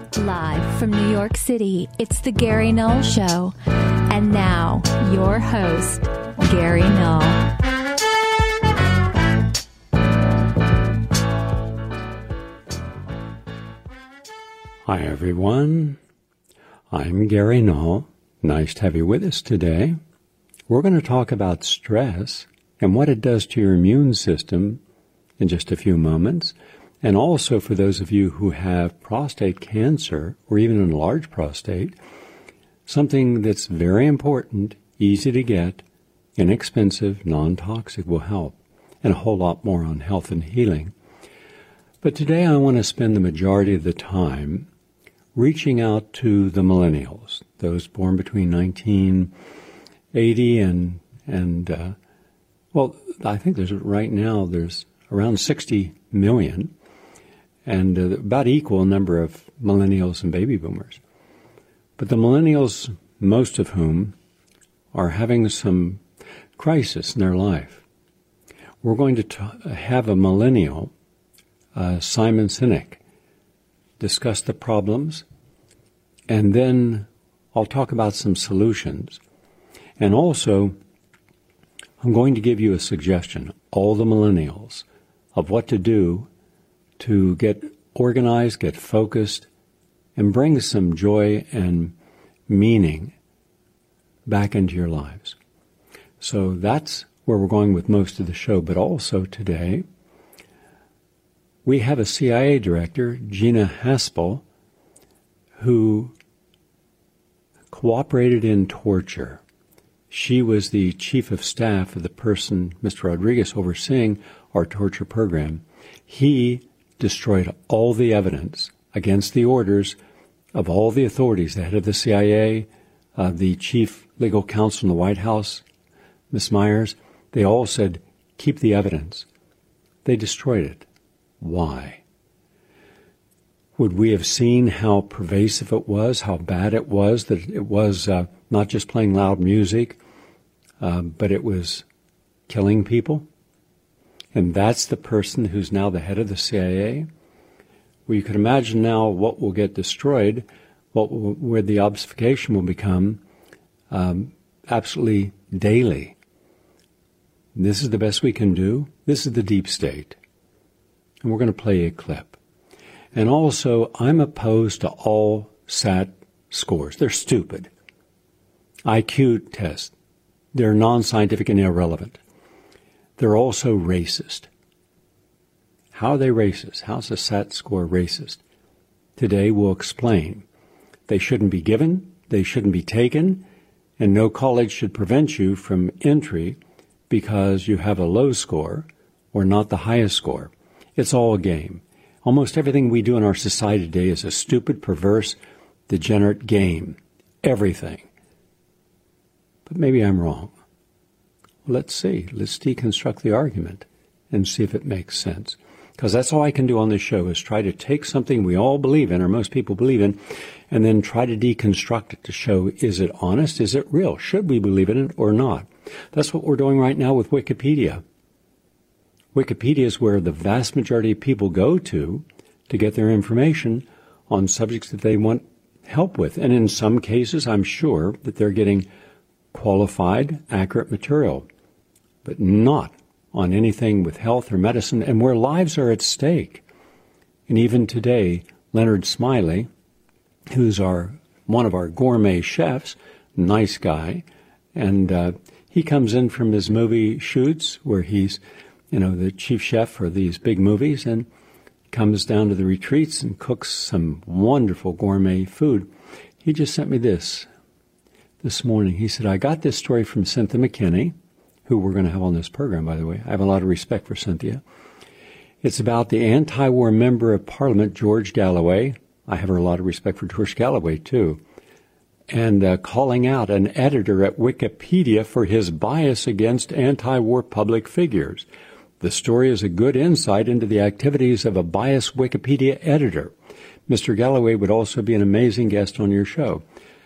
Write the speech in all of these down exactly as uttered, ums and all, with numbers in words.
Live from New York City, it's the Gary Null Show. And now, your host, Gary Null. Hi, everyone. I'm Gary Null. Nice to have you with us today. We're going to talk about stress and what it does to your immune system in just a few moments. And also for those of you who have prostate cancer or even an enlarged prostate, something that's very important, easy to get, inexpensive, non-toxic will help, and a whole lot more on health and healing. But today I want to spend the majority of the time reaching out to the millennials, those born between nineteen eighty and, and uh, well, I think there's right now there's around sixty million, and uh, about equal number of millennials and baby boomers. But the millennials, most of whom are having some crisis in their life. We're going to t- have a millennial, uh, Simon Sinek, discuss the problems, and then I'll talk about some solutions. And also, I'm going to give you a suggestion, all the millennials, of what to do to get organized, get focused, and bring some joy and meaning back into your lives. So that's where we're going with most of the show. But also today, we have a C I A director, Gina Haspel, who cooperated in torture. She was the chief of staff of the person, Mister Rodriguez, overseeing our torture program. He destroyed all the evidence against the orders of all the authorities, the head of the C I A, uh, the chief legal counsel in the White House, Miz Myers. They all said, keep the evidence. They destroyed it. Why? Would we have seen how pervasive it was, how bad it was, that it was uh, not just playing loud music, uh, but it was killing people? And that's the person who's now the head of the C I A? Well, you can imagine now what will get destroyed, what will, where the obfuscation will become um, absolutely daily. This is the best we can do. This is the deep state. And we're going to play a clip. And also, I'm opposed to all S A T scores. They're stupid. I Q tests. They're non-scientific and irrelevant. They're also racist. How are they racist? How's a S A T score racist? Today we'll explain. They shouldn't be given, they shouldn't be taken, and no college should prevent you from entry because you have a low score or not the highest score. It's all a game. Almost everything we do in our society today is a stupid, perverse, degenerate game. Everything. But maybe I'm wrong. Let's see. Let's deconstruct the argument and see if it makes sense. Because that's all I can do on this show is try to take something we all believe in, or most people believe in, and then try to deconstruct it to show, is it honest? Is it real? Should we believe in it or not? That's what we're doing right now with Wikipedia. Wikipedia is where the vast majority of people go to to get their information on subjects that they want help with. And in some cases, I'm sure that they're getting qualified, accurate material, but not on anything with health or medicine and where lives are at stake. And even today, Leonard Smiley, who's our one of our gourmet chefs, nice guy, and uh, he comes in from his movie shoots where he's, you know, the chief chef for these big movies, and comes down to the retreats and cooks some wonderful gourmet food. He just sent me this this morning. He said, I got this story from Cynthia McKinney, who we're going to have on this program, by the way. I have a lot of respect for Cynthia. It's about the anti-war member of Parliament, George Galloway. I have a lot of respect for George Galloway, too. And uh, calling out an editor at Wikipedia for his bias against anti-war public figures. The story is a good insight into the activities of a biased Wikipedia editor. Mister Galloway would also be an amazing guest on your show.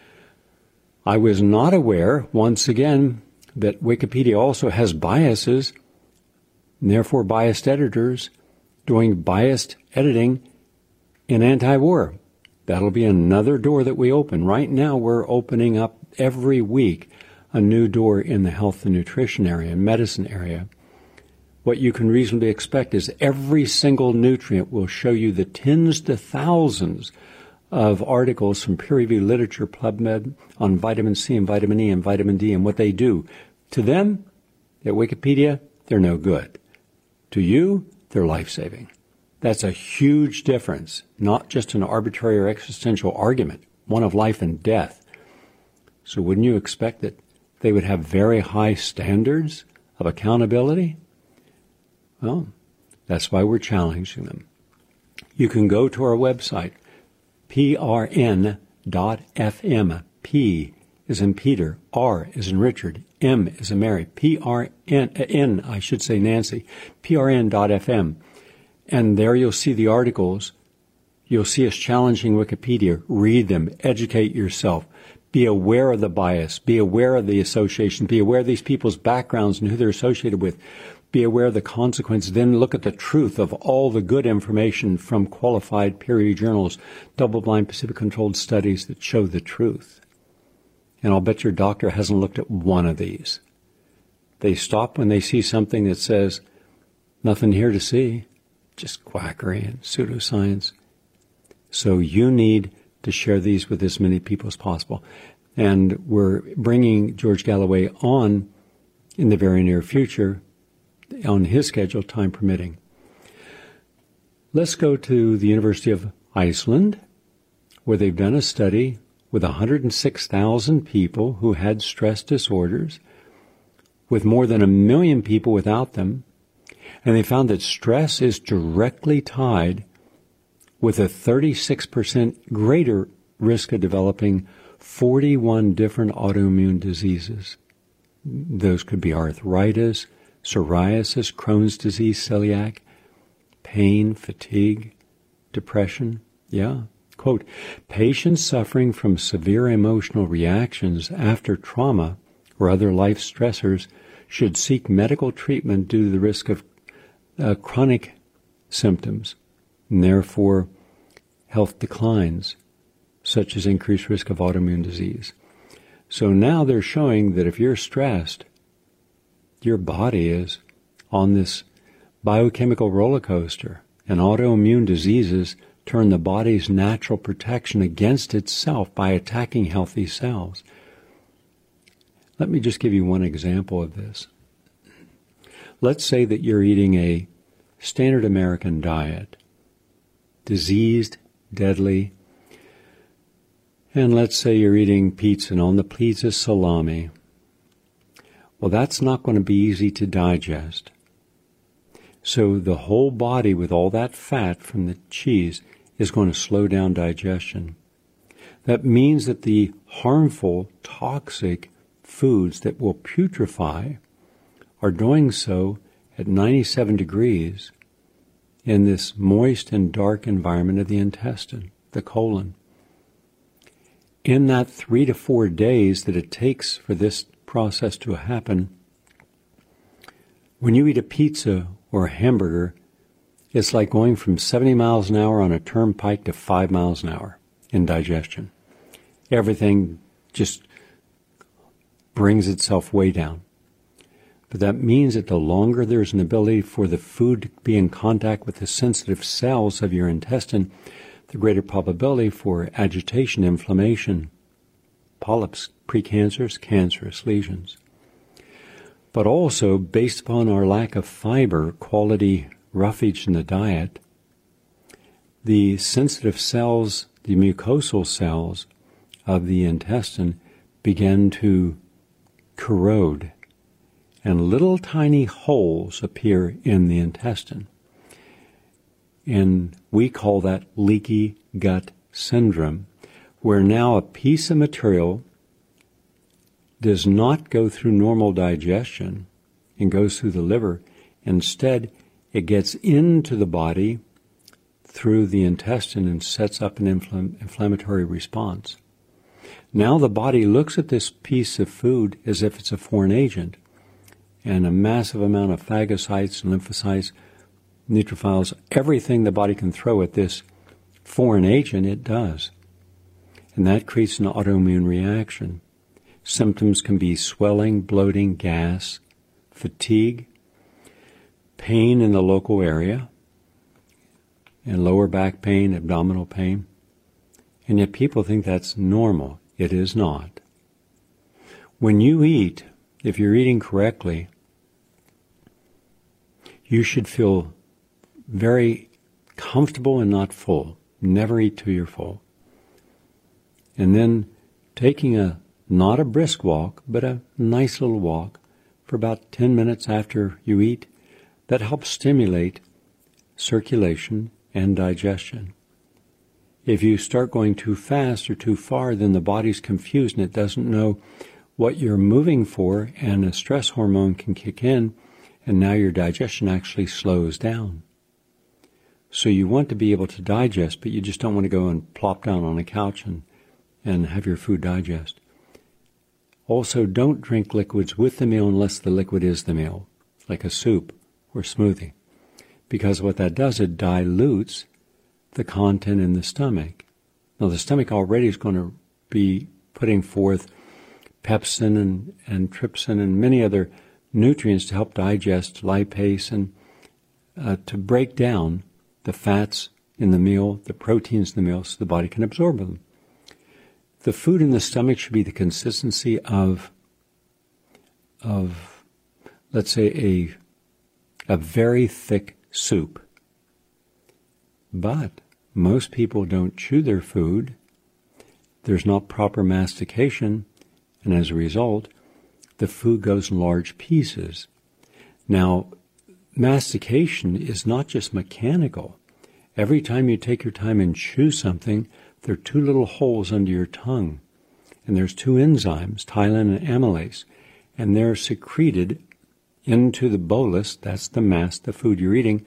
I was not aware, once again, that Wikipedia also has biases, and therefore biased editors doing biased editing in anti-war. That'll be another door that we open. Right now, we're opening up every week a new door in the health and nutrition area and medicine area. What you can reasonably expect is every single nutrient will show you the tens to thousands of articles from peer-reviewed literature, PubMed, on vitamin C and vitamin E and vitamin D and what they do. To them, at Wikipedia, they're no good. To you, they're life-saving. That's a huge difference, not just an arbitrary or existential argument, one of life and death. So wouldn't you expect that they would have very high standards of accountability? Well, that's why we're challenging them. You can go to our website, p r n dot f m. P is in Peter, R is in Richard, M is in Mary, P R N, N, I should say Nancy, p r n dot f m. And there you'll see the articles. You'll see us challenging Wikipedia. Read them. Educate yourself. Be aware of the bias. Be aware of the association. Be aware of these people's backgrounds and who they're associated with. Be aware of the consequences. Then look at the truth of all the good information from qualified peer-reviewed journals, double-blind, placebo-controlled studies that show the truth. And I'll bet your doctor hasn't looked at one of these. They stop when they see something that says, nothing here to see. Just quackery and pseudoscience. So you need to share these with as many people as possible. And we're bringing George Galloway on in the very near future, on his schedule, time permitting. Let's go to the University of Iceland, where they've done a study with one hundred six thousand people who had stress disorders, with more than a million people without them. And they found that stress is directly tied with a thirty-six percent greater risk of developing forty-one different autoimmune diseases. Those could be arthritis, psoriasis, Crohn's disease, celiac, pain, fatigue, depression. Yeah. Quote, patients suffering from severe emotional reactions after trauma or other life stressors should seek medical treatment due to the risk of Uh, chronic symptoms, and therefore health declines, such as increased risk of autoimmune disease. So now they're showing that if you're stressed, your body is on this biochemical roller coaster, and autoimmune diseases turn the body's natural protection against itself by attacking healthy cells. Let me just give you one example of this. Let's say that you're eating a standard American diet, diseased, deadly, and let's say you're eating pizza, and on the pizza salami. Well, that's not going to be easy to digest. So the whole body, with all that fat from the cheese, is going to slow down digestion. That means that the harmful, toxic foods that will putrefy are doing so at ninety-seven degrees in this moist and dark environment of the intestine, the colon. In that three to four days that it takes for this process to happen, when you eat a pizza or a hamburger, it's like going from seventy miles an hour on a turnpike to five miles an hour in digestion. Everything just brings itself way down. But that means that the longer there's an ability for the food to be in contact with the sensitive cells of your intestine, the greater probability for agitation, inflammation, polyps, precancers, cancerous lesions. But also, based upon our lack of fiber, quality roughage in the diet, the sensitive cells, the mucosal cells of the intestine begin to corrode, and little tiny holes appear in the intestine. And we call that leaky gut syndrome, where now a piece of material does not go through normal digestion and goes through the liver. Instead, it gets into the body through the intestine and sets up an infl- inflammatory response. Now the body looks at this piece of food as if it's a foreign agent, and a massive amount of phagocytes and lymphocytes, neutrophils, everything the body can throw at this foreign agent, it does. And that creates an autoimmune reaction. Symptoms can be swelling, bloating, gas, fatigue, pain in the local area, and lower back pain, abdominal pain. And yet people think that's normal. It is not. When you eat, if you're eating correctly, you should feel very comfortable and not full. Never eat till you're full. And then taking a, not a brisk walk, but a nice little walk for about ten minutes after you eat, that helps stimulate circulation and digestion. If you start going too fast or too far, then the body's confused and it doesn't know what you're moving for, and a stress hormone can kick in, and now your digestion actually slows down. So you want to be able to digest, but you just don't want to go and plop down on a couch and, and have your food digest. Also, don't drink liquids with the meal unless the liquid is the meal, like a soup or smoothie, because what that does, it dilutes the content in the stomach. Now, the stomach already is going to be putting forth pepsin and, and trypsin and many other nutrients to help digest lipase and uh, to break down the fats in the meal, the proteins in the meal, so the body can absorb them. The food in the stomach should be the consistency of, of let's say, a, a very thick soup. But most people don't chew their food. There's not proper mastication, and as a result, the food goes in large pieces. Now, mastication is not just mechanical. Every time you take your time and chew something, there are two little holes under your tongue, and there's two enzymes, ptyalin and amylase, and they're secreted into the bolus, that's the mass, the food you're eating,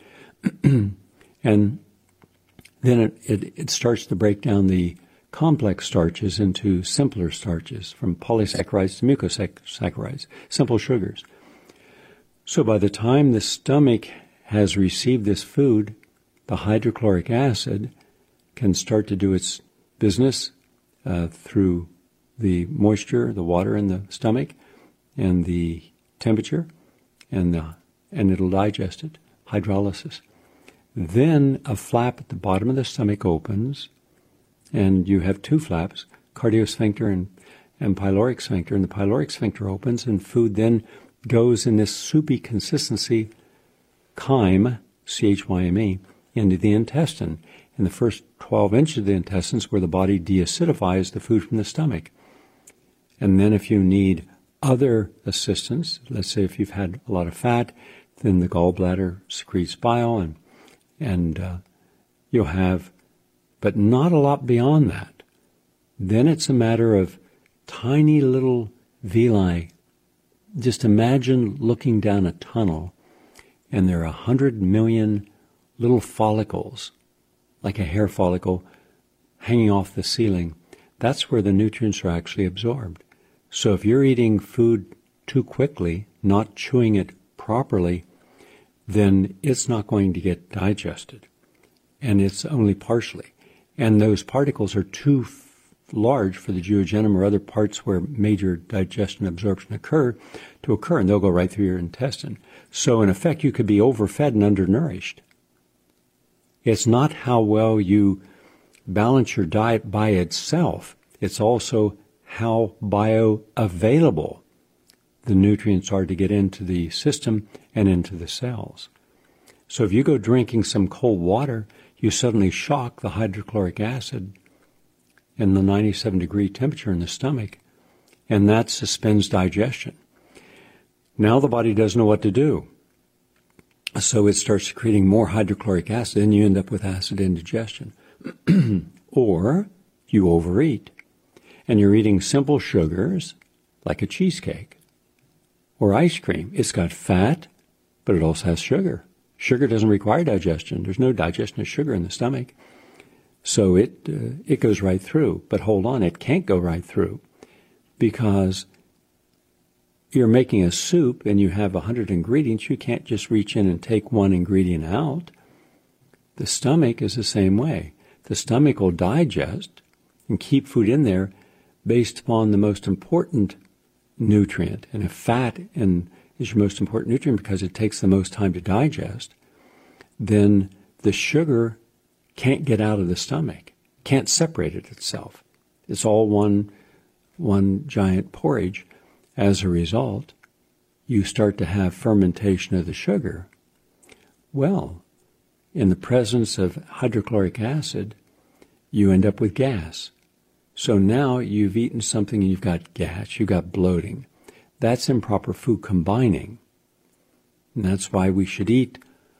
and then it, it, it starts to break down the complex starches into simpler starches, from polysaccharides to mucosaccharides, simple sugars. So by the time the stomach has received this food, the hydrochloric acid can start to do its business uh, through the moisture, the water in the stomach, and the temperature, and the, and it'll digest it, hydrolysis. Then a flap at the bottom of the stomach opens, and you have two flaps, cardiosphincter and, and pyloric sphincter, and the pyloric sphincter opens, and food then goes in this soupy consistency, chyme, C H Y M E, into the intestine. In the first twelve inches of the intestines where the body deacidifies the food from the stomach. And then if you need other assistance, let's say if you've had a lot of fat, then the gallbladder secretes bile, and and uh, you'll have, but not a lot beyond that. Then it's a matter of tiny little villi. Just imagine looking down a tunnel, and there are a hundred million little follicles, like a hair follicle, hanging off the ceiling. That's where the nutrients are actually absorbed. So if you're eating food too quickly, not chewing it properly, then it's not going to get digested. And it's only partially. And those particles are too f- large for the duodenum or other parts where major digestion absorption occur to occur, and they'll go right through your intestine. So in effect, you could be overfed and undernourished. It's not how well you balance your diet by itself. It's also how bioavailable the nutrients are to get into the system and into the cells. So if you go drinking some cold water, you suddenly shock the hydrochloric acid and the ninety-seven degree temperature in the stomach, and that suspends digestion. Now the body doesn't know what to do. So it starts secreting more hydrochloric acid, and you end up with acid indigestion. Or you overeat, and you're eating simple sugars like a cheesecake or ice cream. It's got fat, but it also has sugar. Sugar doesn't require digestion. There's no digestion of sugar in the stomach. So it uh, it goes right through. But hold on, it can't go right through because you're making a soup and you have a hundred ingredients. You can't just reach in and take one ingredient out. The stomach is the same way. the stomach will digest and keep food in there based upon the most important nutrient. And if fat and is your most important nutrient because it takes the most time to digest, then the sugar can't get out of the stomach, can't separate it itself. It's all one, one giant porridge. As a result, you start to have fermentation of the sugar. Well, in the presence of hydrochloric acid, you end up with gas. So now you've eaten something and you've got gas, you've got bloating. That's improper food combining. And that's why we should eat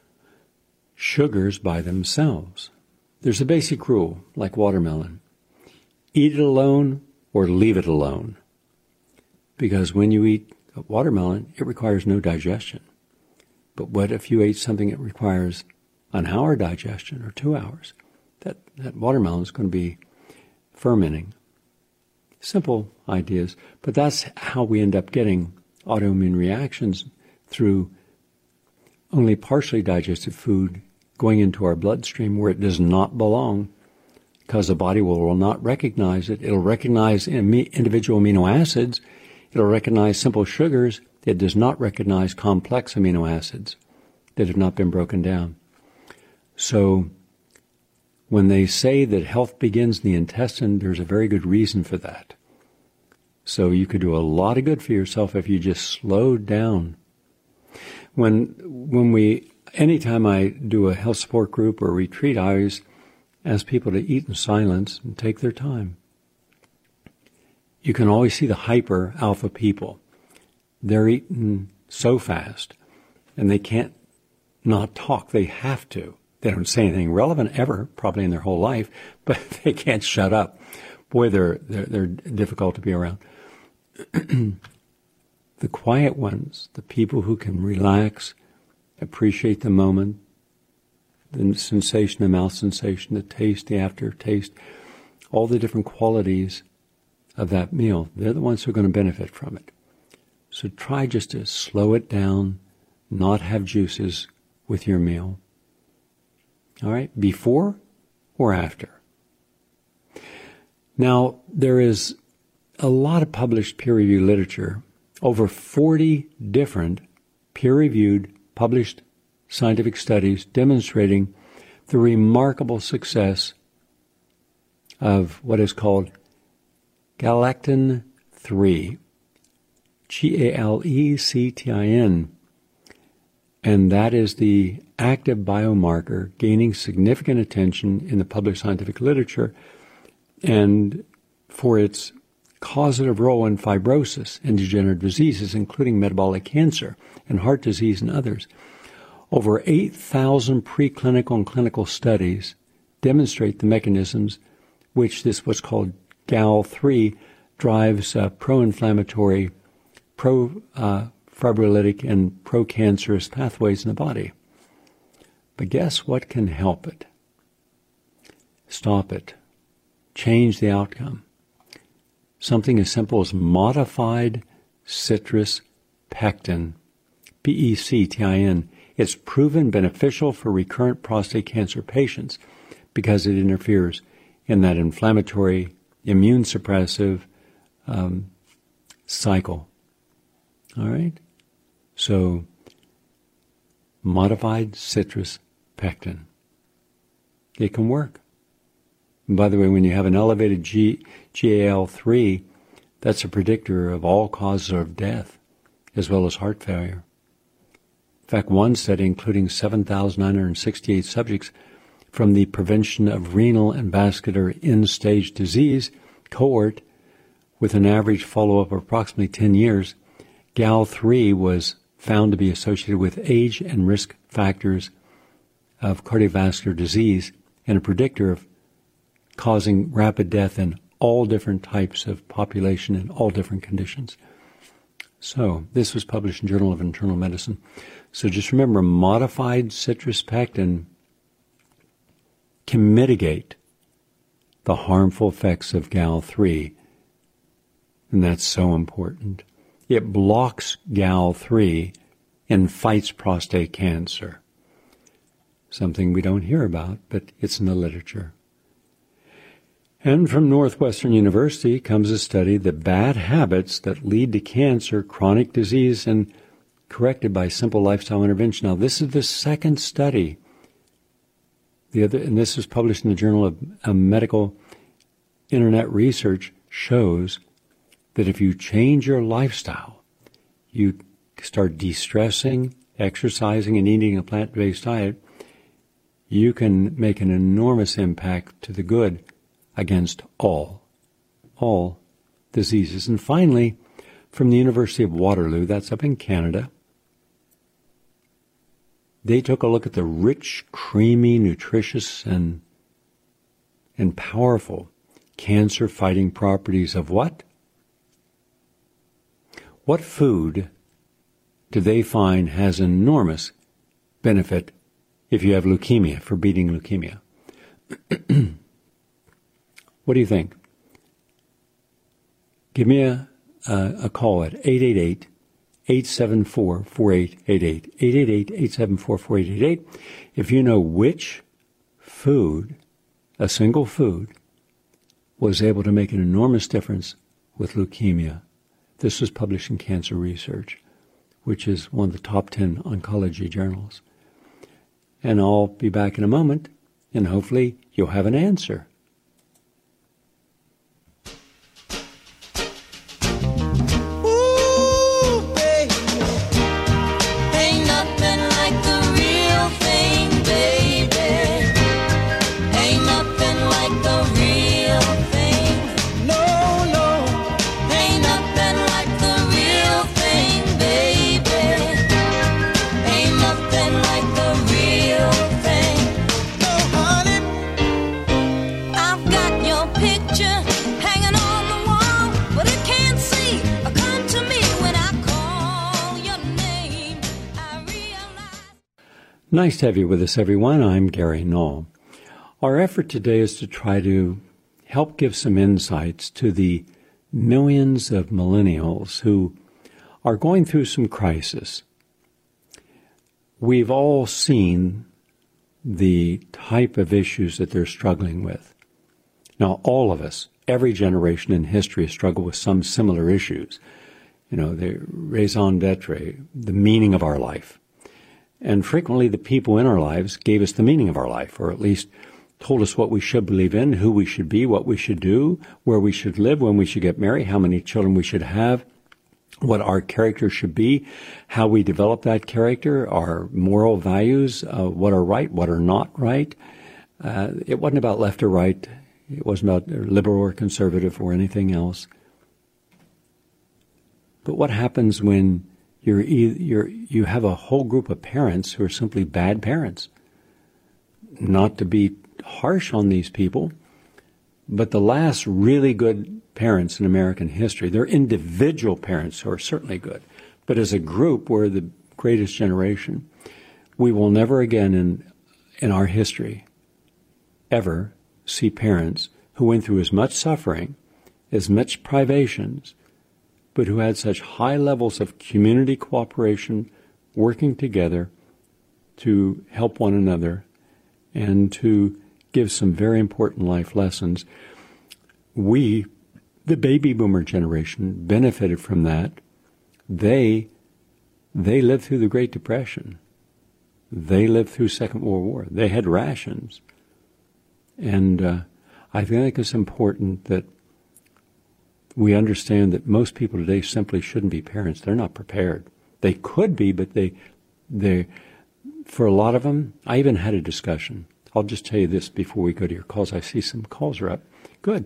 sugars by themselves. There's a basic rule, like watermelon. Eat it alone or leave it alone. Because when you eat a watermelon, it requires no digestion. But what if you ate something that requires an hour digestion or two hours? That, that watermelon is going to be fermenting. Simple ideas, but that's how we end up getting autoimmune reactions through only partially digested food going into our bloodstream where it does not belong, because the body will, will not recognize it. It'll recognize individual amino acids. It'll recognize simple sugars. It does not recognize complex amino acids that have not been broken down. So when they say that health begins in the intestine, there's a very good reason for that. So you could do a lot of good for yourself if you just slowed down. When when we, anytime I do a health support group or retreat, I always ask people to eat in silence and take their time. You can always see the hyper alpha people. They're eating so fast, and they can't not talk. They have to. They don't say anything relevant ever, probably in their whole life, but they can't shut up. Boy, they're they're, they're difficult to be around. The quiet ones, the people who can relax, appreciate the moment, the sensation, the mouth sensation, the taste, the aftertaste, all the different qualities of that meal, they're the ones who are going to benefit from it. So try just to slow it down, not have juices with your meal. All right, before or after. Now, there is a lot of published peer-reviewed literature, over forty different peer-reviewed, published scientific studies demonstrating the remarkable success of what is called galectin three, G A L E C T I N, and that is the active biomarker gaining significant attention in the published scientific literature, and for its causative role in fibrosis and degenerative diseases, including metabolic cancer and heart disease and others. Over eight thousand preclinical and clinical studies demonstrate the mechanisms which this what's called G A L three drives uh, pro-inflammatory, pro-fibrolytic, uh, and pro-cancerous pathways in the body. But guess what can help it? Stop it. Change the outcome. Something as simple as modified citrus pectin, P E C T I N. It's proven beneficial for recurrent prostate cancer patients because it interferes in that inflammatory, immune suppressive um, cycle. All right? So, modified citrus pectin. It can work. And by the way, when you have an elevated G, G A L three, that's a predictor of all causes of death, as well as heart failure. In fact, one study, including seven thousand nine hundred sixty-eight subjects from the Prevention of Renal and Vascular End-Stage Disease cohort, with an average follow-up of approximately ten years, G A L three was found to be associated with age and risk factors of cardiovascular disease and a predictor of causing rapid death in all different types of population in all different conditions. So this was published in Journal of Internal Medicine. So just remember, modified citrus pectin can mitigate the harmful effects of G A L three, and that's so important. It blocks G A L three and fights prostate cancer. Something we don't hear about, but it's in the literature. And from Northwestern University comes a study that bad habits that lead to cancer, chronic disease, and corrected by simple lifestyle intervention. Now, this is the second study. The other, and this was published in the Journal of uh, Medical Internet Research, shows that if you change your lifestyle, you start de-stressing, exercising, and eating a plant-based diet, you can make an enormous impact to the good against all, all diseases. And finally, from the University of Waterloo, that's up in Canada, they took a look at the rich, creamy, nutritious, and, and powerful cancer-fighting properties of what? What food do they find has enormous benefit if you have leukemia, for beating leukemia? What do you think? Give me a, a, a call at eight eight eight, eight seven four, four eight eight eight, eight eight eight, eight seven four, four eight eight eight. If you know which food, a single food, was able to make an enormous difference with leukemia. This was published in Cancer Research, which is one of the top ten oncology journals. And I'll be back in a moment, and hopefully you'll have an answer. Nice to have you with us, everyone. I'm Gary Null. Our effort today is to try to help give some insights to the millions of millennials who are going through some crisis. We've all seen the type of issues that they're struggling with. Now, all of us, every generation in history has struggled with some similar issues. You know, the raison d'etre, the meaning of our life. And frequently the people in our lives gave us the meaning of our life, or at least told us what we should believe in, who we should be, what we should do, where we should live, when we should get married, how many children we should have, what our character should be, how we develop that character, our moral values, uh, what are right, what are not right. Uh, it wasn't about left or right. It wasn't about liberal or conservative or anything else. But what happens when You're, you're, you have a whole group of parents who are simply bad parents? Not to be harsh on these people, but the last really good parents in American history, they're individual parents who are certainly good, but as a group, we're the greatest generation. We will never again in, in our history ever see parents who went through as much suffering, as much privations, but who had such high levels of community cooperation, working together to help one another and to give some very important life lessons. We, the baby boomer generation, benefited from that. They, they lived through the Great Depression. They lived through Second World War. They had rations. And uh, I think it's important that we understand that most people today simply shouldn't be parents. They're not prepared. They could be, but they, they, for a lot of them, I even had a discussion. I'll just tell you this before we go to your calls. I see some calls are up. Good.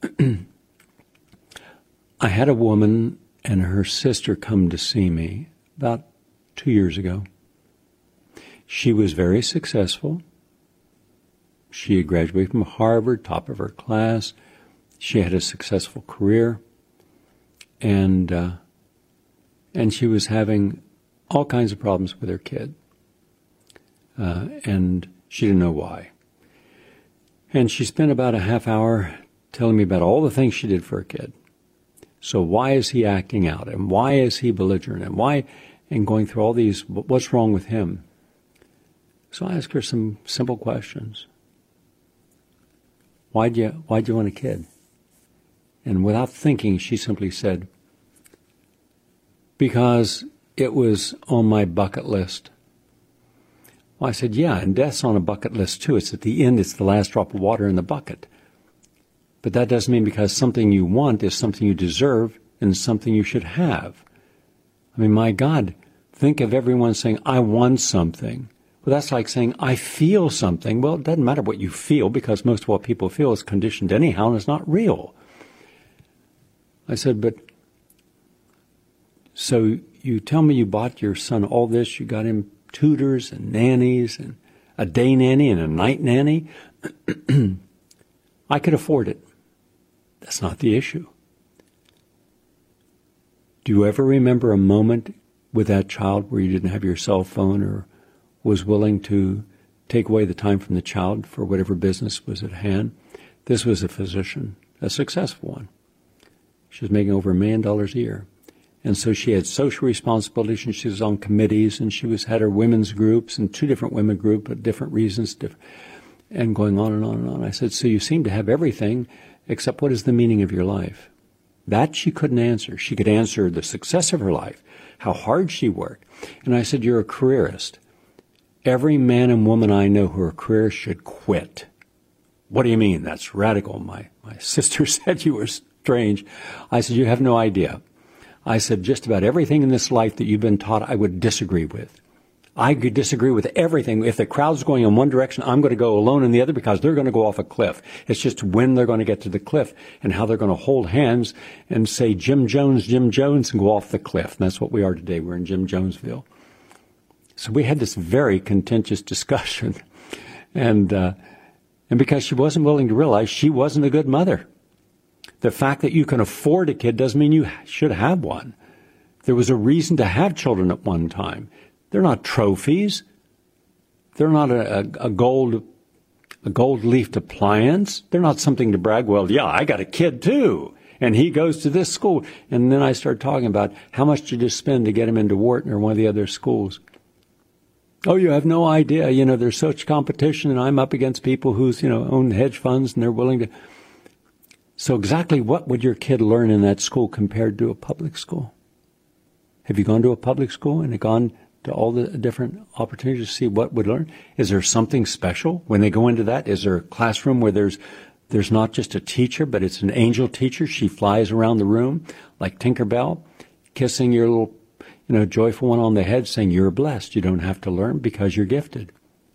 I had a woman and her sister come to see me about two years ago. She was very successful. She had graduated from Harvard, top of her class. She had a successful career, and uh, and she was having all kinds of problems with her kid, uh, and she didn't know why. And she spent about a half hour telling me about all the things she did for her kid. So why is he acting out, and why is he belligerent, and why, and going through all these, what's wrong with him? So I asked her some simple questions. why'd you, why'd you want a kid? And without thinking, she simply said, because it was on my bucket list. Well, I said, yeah, and death's on a bucket list too. It's at the end, it's the last drop of water in the bucket. But that doesn't mean because something you want is something you deserve and something you should have. I mean, my God, think of everyone saying, I want something. Well, that's like saying, I feel something. Well, it doesn't matter what you feel because most of what people feel is conditioned anyhow and it's not real. I said, but so you tell me you bought your son all this, you got him tutors and nannies and a day nanny and a night nanny. I could afford it. That's not the issue. Do you ever remember a moment with that child where you didn't have your cell phone or was willing to take away the time from the child for whatever business was at hand? This was a physician, a successful one. She was making over a million dollars a year. And so she had social responsibilities, and she was on committees, and she was had her women's groups and two different women groups, but different reasons, different, and going on and on and on. I said, so you seem to have everything, except what is the meaning of your life? That she couldn't answer. She could answer the success of her life, how hard she worked. And I said, you're a careerist. Every man and woman I know who are careerists should quit. What do you mean? That's radical. My, my sister said you were strange. I said, you have no idea. I said, just about everything in this life that you've been taught, I would disagree with. I could disagree with everything. If the crowd's going in one direction, I'm going to go alone in the other because they're going to go off a cliff. It's just when they're going to get to the cliff and how they're going to hold hands and say, Jim Jones, Jim Jones, and go off the cliff. And that's what we are today. We're in Jim Jonesville. So we had this very contentious discussion. And, uh, and because she wasn't willing to realize she wasn't a good mother. The fact that you can afford a kid doesn't mean you should have one. There was a reason to have children at one time. They're not trophies. They're not a, a, a gold a gold-leafed appliance. They're not something to brag, well, yeah, I got a kid too, and he goes to this school. And then I started talking about how much did you spend to get him into Wharton or one of the other schools. Oh, you have no idea. You know, there's such competition, and I'm up against people who's, you know, own hedge funds, and they're willing to. So exactly what would your kid learn in that school compared to a public school? Have you gone to a public school and gone to all the different opportunities to see what would learn? Is there something special when they go into that? Is there a classroom where there's there's not just a teacher, but it's an angel teacher? She flies around the room like Tinkerbell, kissing your little, you know, joyful one on the head, saying you're blessed. You don't have to learn because you're gifted.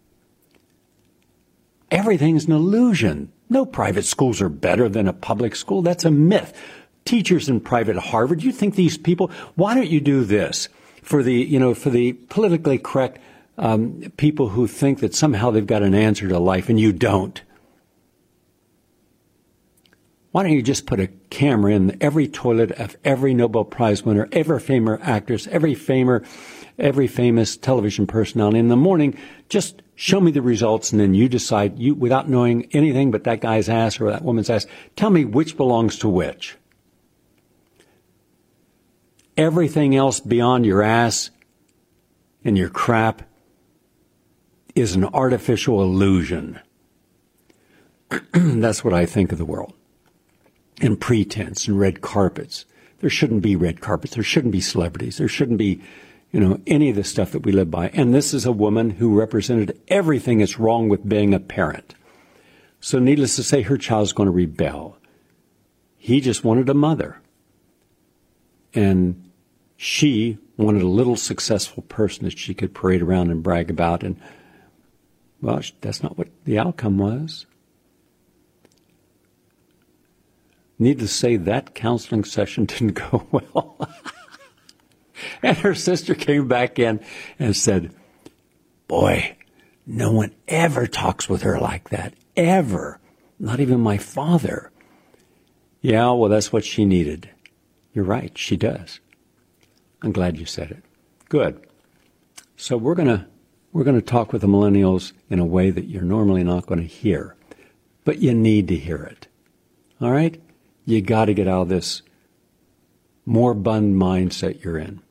Everything's an illusion. No private schools are better than a public school. That's a myth. Teachers in private Harvard, you think these people, why don't you do this for the, you know, for the politically correct um, people who think that somehow they've got an answer to life and you don't? Why don't you just put a camera in every toilet of every Nobel Prize winner, every famous actress, every famer, every famous television personality in the morning, just show me the results, and then you decide, you without knowing anything but that guy's ass or that woman's ass, tell me which belongs to which. Everything else beyond your ass and your crap is an artificial illusion. That's what I think of the world. And pretense and red carpets. There shouldn't be red carpets. There shouldn't be celebrities. There shouldn't be, you know, any of the stuff that we live by. And this is a woman who represented everything that's wrong with being a parent. So needless to say, her child's going to rebel. He just wanted a mother. And she wanted a little successful person that she could parade around and brag about. And, well, that's not what the outcome was. Needless to say, that counseling session didn't go well. And her sister came back in and said, boy, no one ever talks with her like that, ever. Not even my father. Yeah, well, that's what she needed. You're right, she does. I'm glad you said it. Good. So we're gonna we're gonna talk with the millennials in a way that you're normally not going to hear, but you need to hear it. All right? You got to get out of this moribund mindset you're in.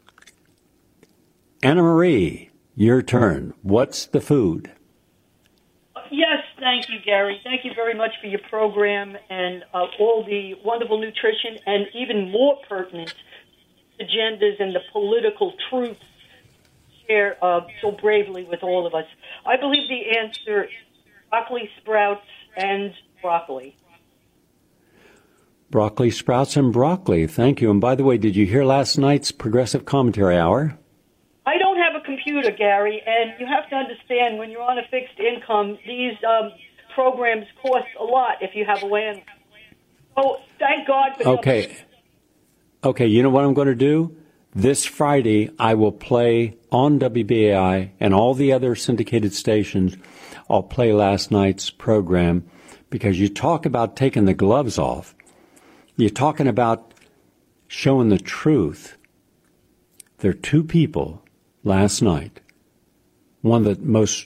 Anna Marie, your turn. What's the food? Yes, Thank you, Gary. Thank you very much for your program and uh, all the wonderful nutrition and even more pertinent agendas and the political truth share uh, so bravely with all of us. I believe the answer is broccoli, sprouts, and broccoli. Broccoli, sprouts, and broccoli. Thank you. And by the way, did you hear last night's Progressive Commentary Hour? I don't have a computer, Gary, and you have to understand when you're on a fixed income, these um, programs cost a lot if you have a land. Oh, thank God for Okay. Helping. Okay, you know what I'm going to do? This Friday, I will play on W B A I and all the other syndicated stations. I'll play last night's program because you talk about taking the gloves off. You're talking about showing the truth. There are two people last night, one of the most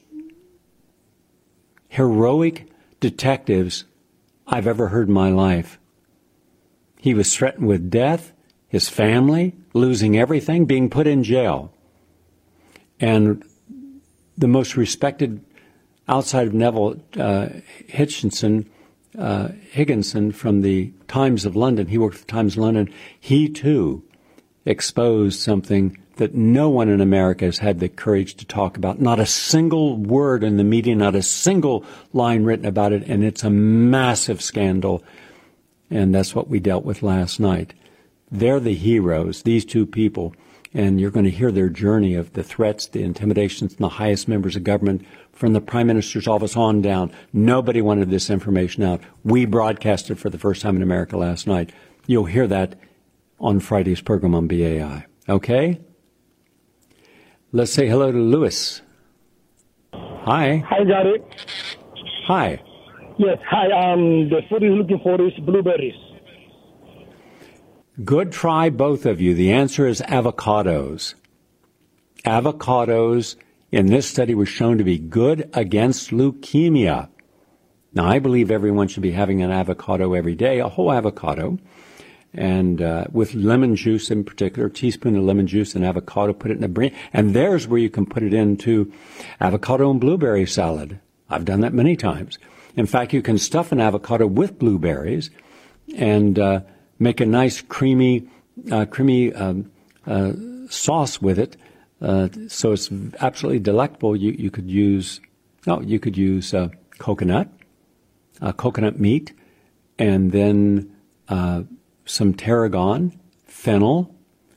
heroic detectives I've ever heard in my life. He was threatened with death, his family, losing everything, being put in jail. And the most respected outside of Neville uh, Hitchinson, uh, Higginson from the Times of London, he worked for the Times of London, he too exposed something that no one in America has had the courage to talk about. Not a single word in the media, not a single line written about it, and it's a massive scandal. And that's what we dealt with last night. They're the heroes, these two people, and you're going to hear their journey of the threats, the intimidations, and the highest members of government from the Prime Minister's office on down. Nobody wanted this information out. We broadcasted for the first time in America last night. You'll hear that on Friday's program on B A I. Okay? Let's say hello to Louis. Hi. Hi, Gary. Hi. Yes, hi. Um, the food he's looking for is blueberries. Good try, both of you. The answer is avocados. Avocados in this study were shown to be good against leukemia. Now, I believe everyone should be having an avocado every day, a whole avocado, and uh, with lemon juice in particular, a teaspoon of lemon juice and avocado, put it in a brain. And there's where you can put it into avocado and blueberry salad. I've done that many times. In fact, you can stuff an avocado with blueberries and uh, make a nice creamy, uh, creamy um, uh, sauce with it. Uh, so it's absolutely delectable. You, you could use, no, you could use uh, coconut, uh, coconut meat, and then uh, some tarragon, fennel,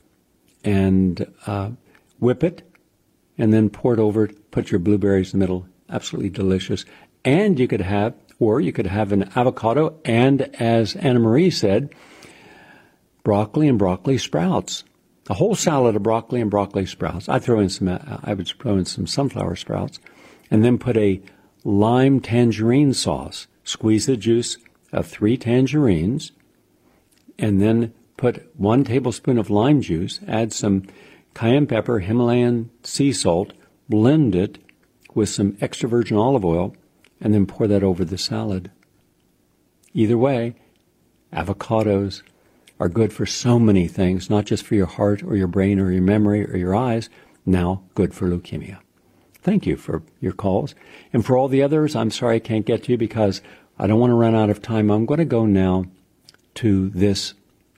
and uh, whip it, and then pour it over. Put your blueberries in the middle. Absolutely delicious. And you could have, or you could have an avocado, and as Anna Marie said, broccoli and broccoli sprouts. A whole salad of broccoli and broccoli sprouts. I throw in some. I would throw in some sunflower sprouts, and then put a lime tangerine sauce. Squeeze the juice of three tangerines, and then put one tablespoon of lime juice. Add some cayenne pepper, Himalayan sea salt. Blend it with some extra virgin olive oil, and then pour that over the salad. Either way, avocados are good for so many things, not just for your heart or your brain or your memory or your eyes, now good for leukemia. Thank you for your calls. And for all the others, I'm sorry I can't get to you because I don't want to run out of time. I'm going to go now to this,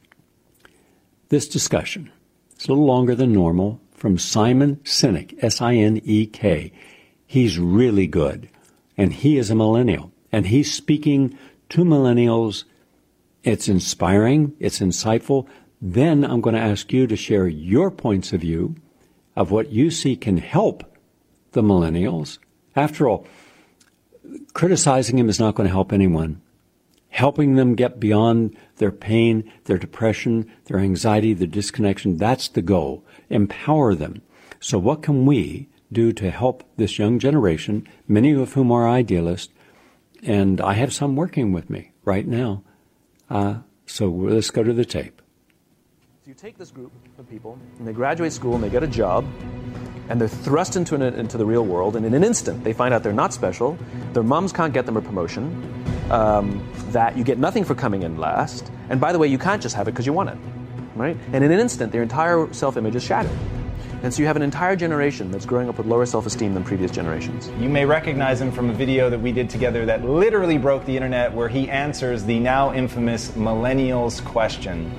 this discussion. It's a little longer than normal, from Simon Sinek, S I N E K. He's really good, and he is a millennial, and he's speaking to millennials. It's inspiring. It's insightful. Then I'm going to ask you to share your points of view of what you see can help the millennials. After all, criticizing him is not going to help anyone. Helping them get beyond their pain, their depression, their anxiety, their disconnection, that's the goal. Empower them. So what can we do to help this young generation, many of whom are idealists, and I have some working with me right now. Uh, so let's go to the tape. So you take this group of people, and they graduate school, and they get a job, and they're thrust into, an, into the real world, and in an instant, they find out they're not special, their moms can't get them a promotion, um, that you get nothing for coming in last, and by the way, you can't just have it because you want it, right? And in an instant, their entire self-image is shattered. And so you have an entire generation that's growing up with lower self-esteem than previous generations. You may recognize him from a video that we did together that literally broke the internet, where he answers the now infamous millennials question.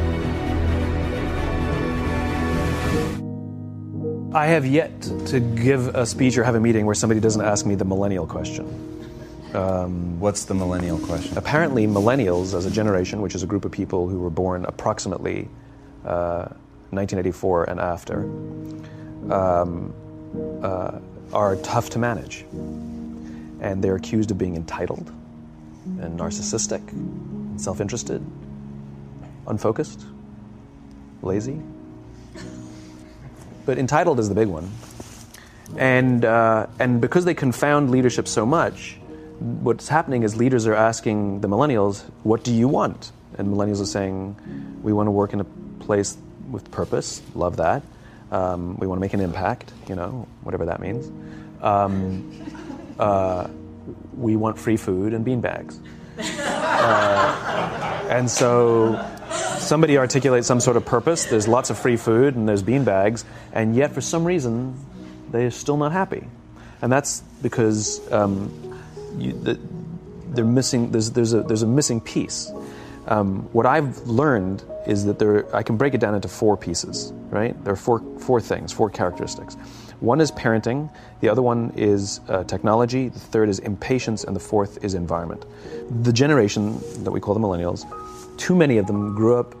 I have yet to give a speech or have a meeting where somebody doesn't ask me the millennial question. Um, What's the millennial question? Apparently, millennials as a generation, which is a group of people who were born approximately uh, nineteen eighty-four and after, um, uh, are tough to manage. And they're accused of being entitled and narcissistic, and self-interested, unfocused, lazy. But entitled is the big one. And, uh, and because they confound leadership so much, what's happening is leaders are asking the millennials, what do you want? And millennials are saying, we want to work in a place with purpose, love that. Um, we want to make an impact, you know, whatever that means. Um, uh, we want free food and beanbags. Uh, and so somebody articulates some sort of purpose, there's lots of free food and there's beanbags, and yet for some reason they're still not happy. And that's because um, you, the, they're missing, there's, there's, a, there's a missing piece. Um, what I've learned is that there, I can break it down into four pieces, right? There are four, four things, four characteristics. One is parenting, the other one is uh, technology, the third is impatience, and the fourth is environment. The generation that we call the millennials, too many of them grew up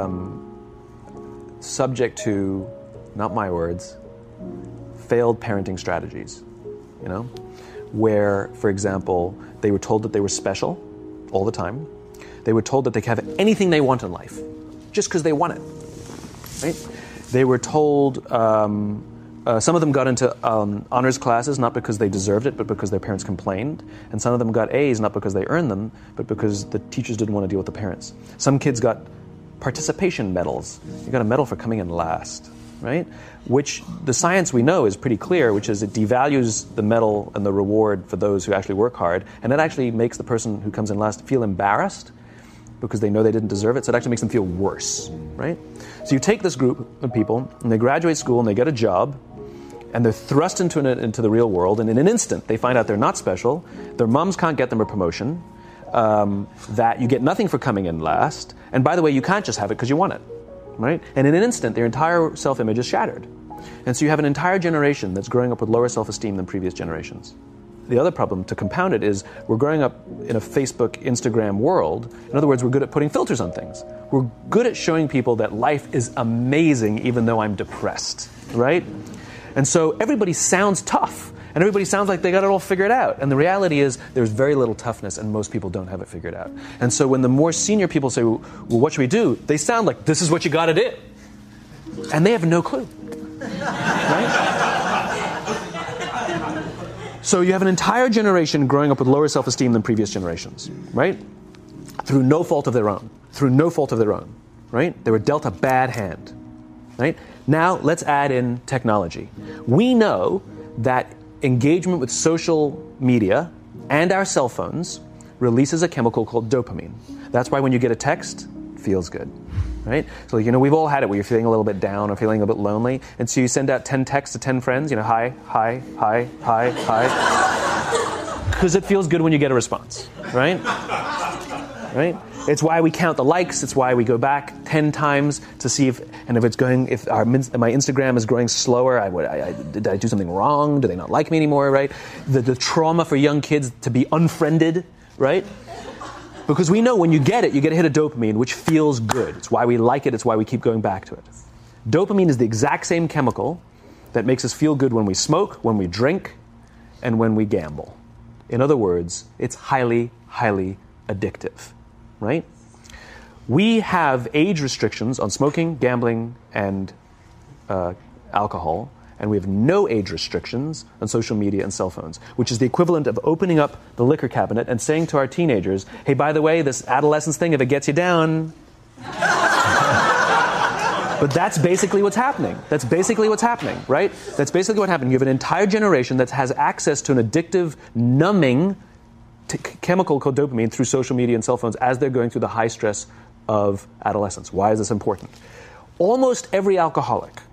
um, subject to, not my words, failed parenting strategies, you know? Where, for example, they were told that they were special all the time. They were told that they could have anything they want in life, just because they want it, right? They were told, um, uh, some of them got into um, honors classes, not because they deserved it, but because their parents complained. And some of them got A's, not because they earned them, but because the teachers didn't want to deal with the parents. Some kids got participation medals. You got a medal for coming in last, right? Which the science we know is pretty clear, which is it devalues the medal and the reward for those who actually work hard, and it actually makes the person who comes in last feel embarrassed because they know they didn't deserve it, so it actually makes them feel worse, right? So you take this group of people, and they graduate school, and they get a job, and they're thrust into, an, into the real world, and in an instant, they find out they're not special, their moms can't get them a promotion, um, that you get nothing for coming in last, and by the way, you can't just have it because you want it, right? And in an instant, their entire self-image is shattered. And so you have an entire generation that's growing up with lower self-esteem than previous generations. The other problem, to compound it, is we're growing up in a Facebook, Instagram world. In other words, we're good at putting filters on things. We're good at showing people that life is amazing even though I'm depressed, right? And so everybody sounds tough, and everybody sounds like they got it all figured out. And the reality is there's very little toughness, and most people don't have it figured out. And so when the more senior people say, well, what should we do? They sound like, this is what you got to do. And they have no clue, right? So you have an entire generation growing up with lower self-esteem than previous generations, right? Through no fault of their own. Through no fault of their own, right? They were dealt a bad hand, right? Now let's add in technology. We know that engagement with social media and our cell phones releases a chemical called dopamine. That's why when you get a text, it feels good. Right? So, you know, we've all had it where you're feeling a little bit down or feeling a bit lonely. And so you send out ten texts to ten friends, you know, hi, hi, hi, hi, hi. Because it feels good when you get a response, right? Right? It's why we count the likes. It's why we go back ten times to see if, and if it's going, if our, my Instagram is growing slower, I, I, I, did I do something wrong? Do they not like me anymore, right? The, the trauma for young kids to be unfriended, right? Because we know when you get it, you get a hit of dopamine, which feels good. It's why we like it. It's why we keep going back to it. Dopamine is the exact same chemical that makes us feel good when we smoke, when we drink, and when we gamble. In other words, it's highly, highly addictive, right? We have age restrictions on smoking, gambling, and uh, alcohol. And we have no age restrictions on social media and cell phones, which is the equivalent of opening up the liquor cabinet and saying to our teenagers, hey, by the way, this adolescence thing, if it gets you down. But that's basically what's happening. That's basically what's happening, right? That's basically what happened. You have an entire generation that has access to an addictive, numbing t- chemical called dopamine through social media and cell phones as they're going through the high stress of adolescence. Why is this important? Almost every alcoholic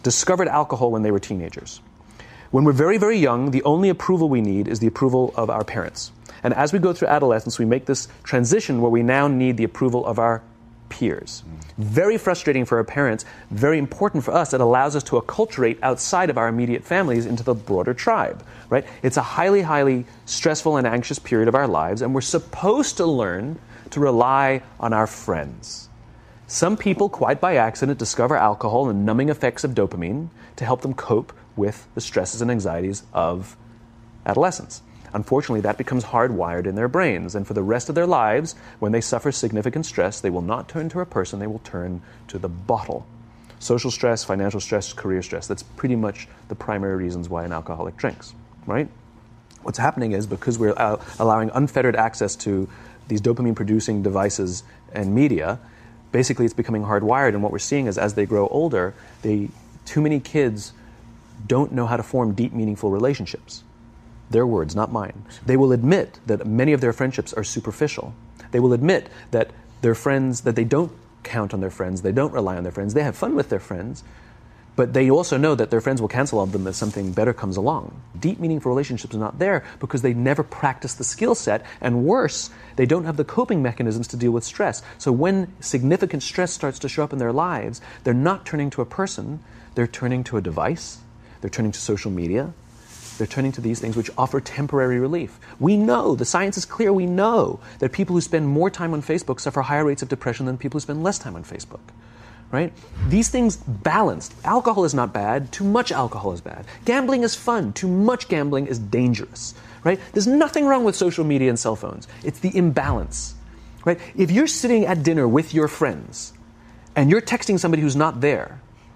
discovered alcohol when they were teenagers. When we're very, very young, the only approval we need is the approval of our parents. And as we go through adolescence, we make this transition where we now need the approval of our peers. Very frustrating for our parents, very important for us. It allows us to acculturate outside of our immediate families into the broader tribe, right? It's a highly, highly stressful and anxious period of our lives, and we're supposed to learn to rely on our friends. Some people, quite by accident, discover alcohol and numbing effects of dopamine to help them cope with the stresses and anxieties of adolescence. Unfortunately, that becomes hardwired in their brains, and for the rest of their lives, when they suffer significant stress, they will not turn to a person, they will turn to the bottle. Social stress, financial stress, career stress, that's pretty much the primary reasons why an alcoholic drinks, right? What's happening is, because we're uh, allowing unfettered access to these dopamine-producing devices and media, basically it's becoming hardwired, and what we're seeing is as they grow older, they, too many kids don't know how to form deep, meaningful relationships. Their words, not mine. They will admit that many of their friendships are superficial. They will admit that their friends, that they don't count on their friends, they don't rely on their friends, they have fun with their friends, but they also know that their friends will cancel on them if something better comes along. Deep, meaningful relationships are not there because they never practice the skill set, and worse, they don't have the coping mechanisms to deal with stress. So when significant stress starts to show up in their lives, they're not turning to a person, they're turning to a device, they're turning to social media, they're turning to these things which offer temporary relief. We know, the science is clear, we know that people who spend more time on Facebook suffer higher rates of depression than people who spend less time on Facebook, right? These things balanced. Alcohol is not bad, too much alcohol is bad. Gambling is fun, too much gambling is dangerous, right? There's nothing wrong with social media and cell phones. It's the imbalance, right? If you're sitting at dinner with your friends and you're texting somebody who's not there,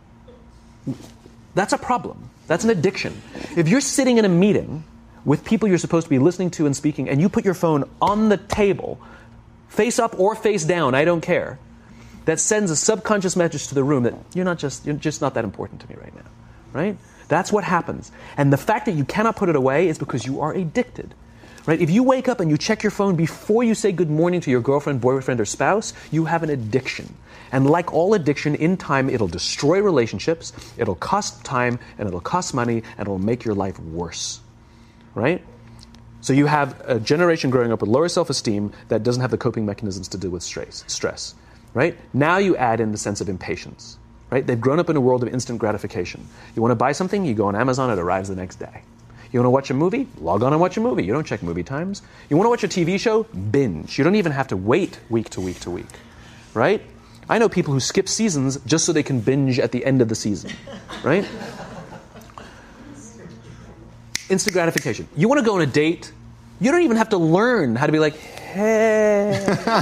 that's a problem. That's an addiction. If you're sitting in a meeting with people you're supposed to be listening to and speaking, and you put your phone on the table, face up or face down, I don't care, that sends a subconscious message to the room that you're not just, you're just not that important to me right now, right? That's what happens. And the fact that you cannot put it away is because you are addicted, right? If you wake up and you check your phone before you say good morning to your girlfriend, boyfriend, or spouse, you have an addiction. And like all addiction, in time, it'll destroy relationships, it'll cost time, and it'll cost money, and it'll make your life worse, right? So you have a generation growing up with lower self-esteem that doesn't have the coping mechanisms to deal with stress, stress, right? Now you add in the sense of impatience, right? They've grown up in a world of instant gratification. You want to buy something, you go on Amazon, it arrives the next day. You want to watch a movie? Log on and watch a movie. You don't check movie times. You want to watch a T V show? Binge. You don't even have to wait week to week to week, right? I know people who skip seasons just so they can binge at the end of the season, right? Instant gratification. You want to go on a date? You don't even have to learn how to be like, hey.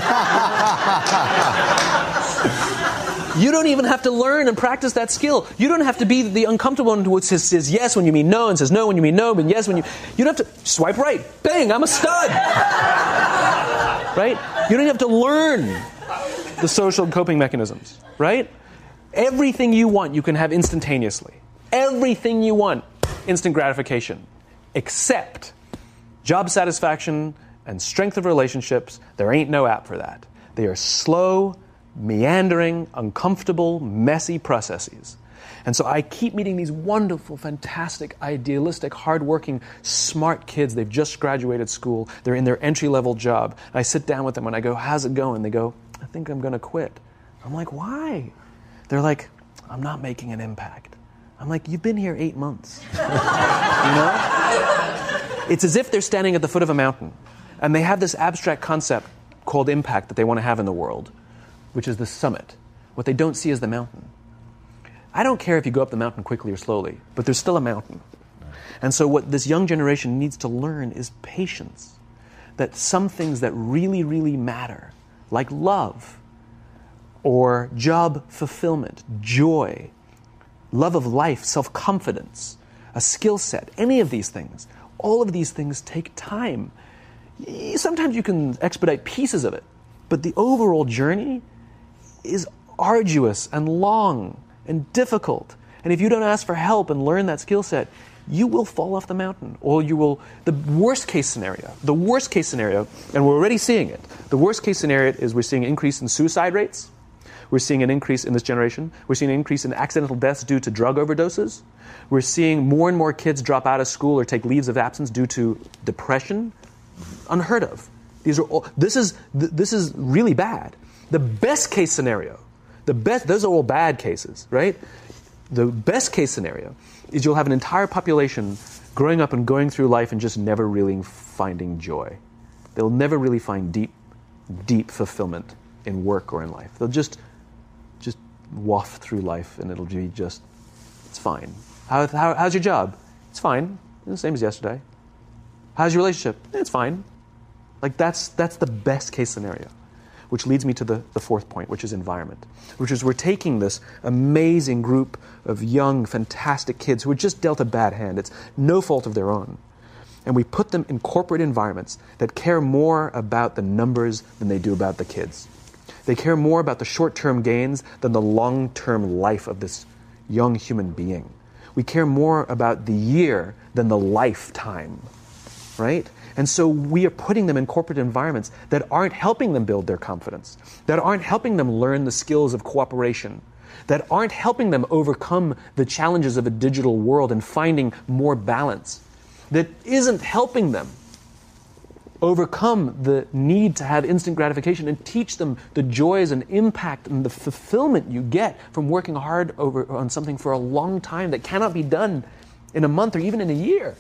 You don't even have to learn and practice that skill. You don't have to be the uncomfortable one who says, says yes when you mean no and says no when you mean no, but yes when you... You don't have to swipe right. Bang, I'm a stud. Right? You don't have to learn the social coping mechanisms, right? Everything you want, you can have instantaneously. Everything you want, instant gratification. Except job satisfaction and strength of relationships, there ain't no app for that. They are slow, meandering, uncomfortable, messy processes. And so I keep meeting these wonderful, fantastic, idealistic, hardworking, smart kids. They've just graduated school. They're in their entry-level job. And I sit down with them and I go, how's it going? They go, I think I'm going to quit. I'm like, why? They're like, I'm not making an impact. I'm like, you've been here eight months. You know? It's as if they're standing at the foot of a mountain and they have this abstract concept called impact that they want to have in the world, which is the summit. What they don't see is the mountain. I don't care if you go up the mountain quickly or slowly, but there's still a mountain. And so what this young generation needs to learn is patience. That some things that really, really matter, like love, or job fulfillment, joy, love of life, self-confidence, a skill set, any of these things, all of these things take time. Sometimes you can expedite pieces of it, but the overall journey is arduous and long and difficult. And if you don't ask for help and learn that skill set, you will fall off the mountain. Or you will, the worst case scenario, the worst case scenario, and we're already seeing it, the worst case scenario is we're seeing an increase in suicide rates. We're seeing an increase in this generation. We're seeing an increase in accidental deaths due to drug overdoses. We're seeing more and more kids drop out of school or take leaves of absence due to depression. Unheard of. These are all, this is th- this is really bad. The best case scenario, the best those are all bad cases, right? The best case scenario is you'll have an entire population growing up and going through life and just never really finding joy. They'll never really find deep, deep fulfillment in work or in life. They'll just, just waft through life, and it'll be just, it's fine. How, how, how's your job? It's fine. It's the same as yesterday. How's your relationship? It's fine. Like that's that's the best case scenario, which leads me to the, the fourth point, which is environment, which is we're taking this amazing group of young, fantastic kids who were just dealt a bad hand. It's no fault of their own. And we put them in corporate environments that care more about the numbers than they do about the kids. They care more about the short-term gains than the long-term life of this young human being. We care more about the year than the lifetime, right? And so we are putting them in corporate environments that aren't helping them build their confidence, that aren't helping them learn the skills of cooperation, that aren't helping them overcome the challenges of a digital world and finding more balance, that isn't helping them overcome the need to have instant gratification and teach them the joys and impact and the fulfillment you get from working hard over on something for a long time that cannot be done in a month or even in a year.